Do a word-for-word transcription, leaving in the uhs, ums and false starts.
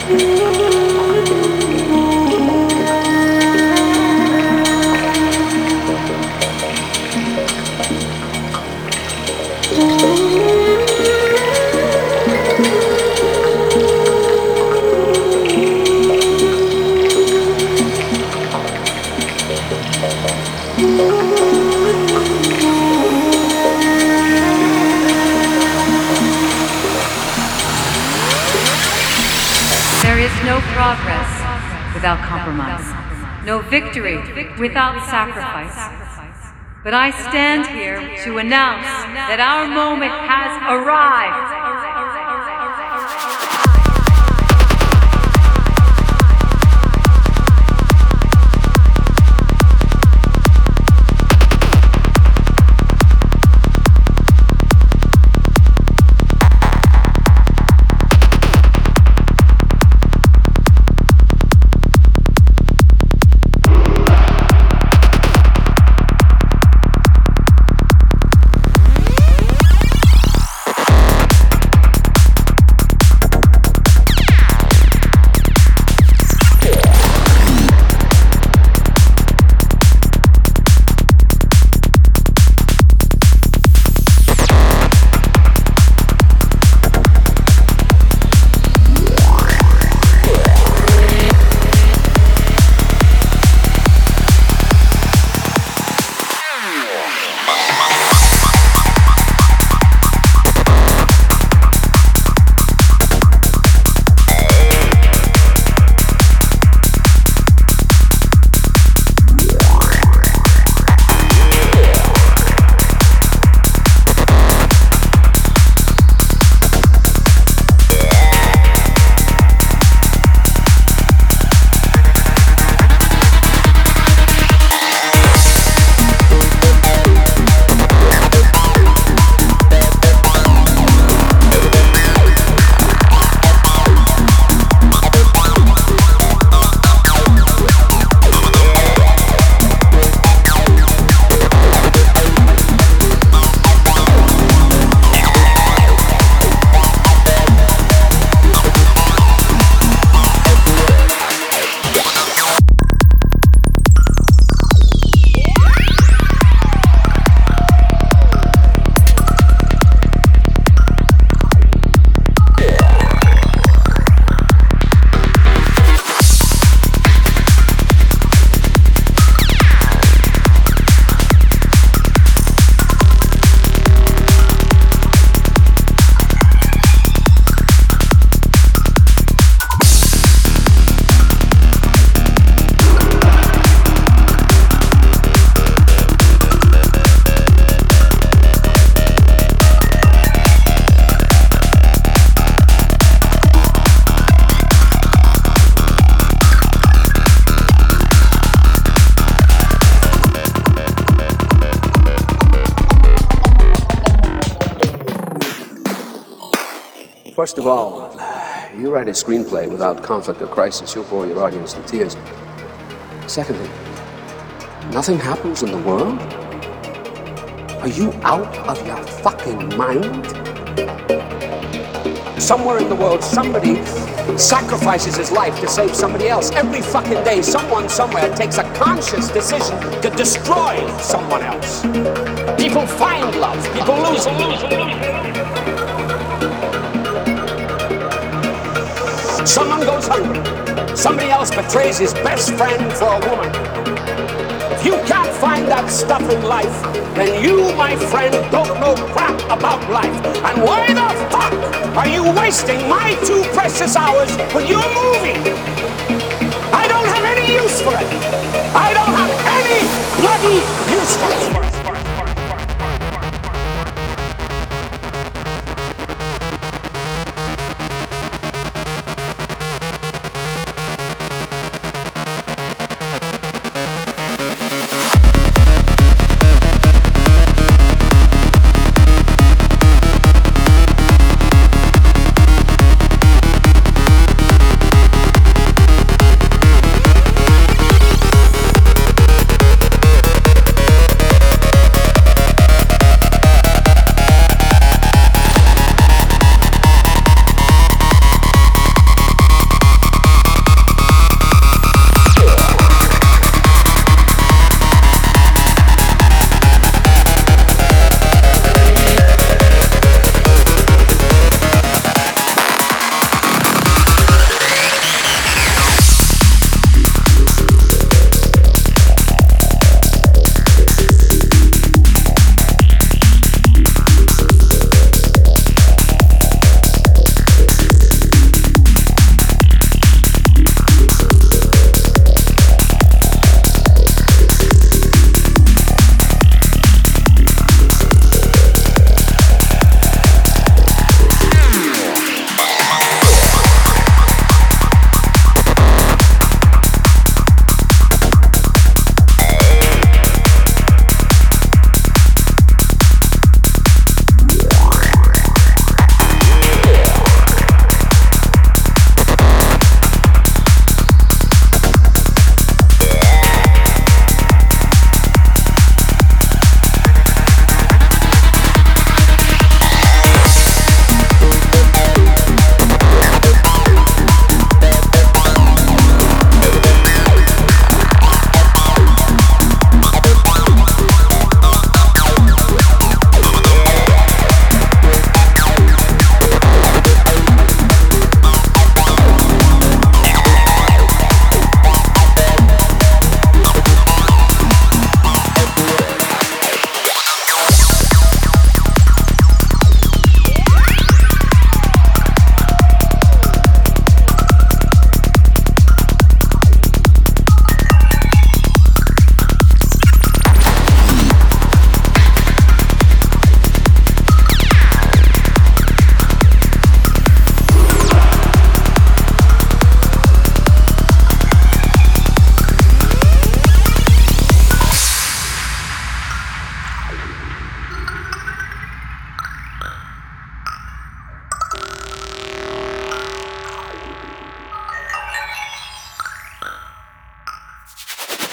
Without compromise, no victory without sacrifice. But I stand here to announce that our moment has arrived. First of all, you write a screenplay without conflict or crisis, you'll bore your audience to tears. Secondly, nothing happens in the world? Are you out of your fucking mind? Somewhere in the world, somebody sacrifices his life to save somebody else. Every fucking day, someone somewhere takes a conscious decision to destroy someone else. People find love, people lose it. Someone goes hungry. Somebody else betrays his best friend for a woman. If you can't find that stuff in life, then you, my friend, don't know crap about life. And why the fuck are you wasting my two precious hours with your movie? I don't have any use for it. I don't have any bloody use for it.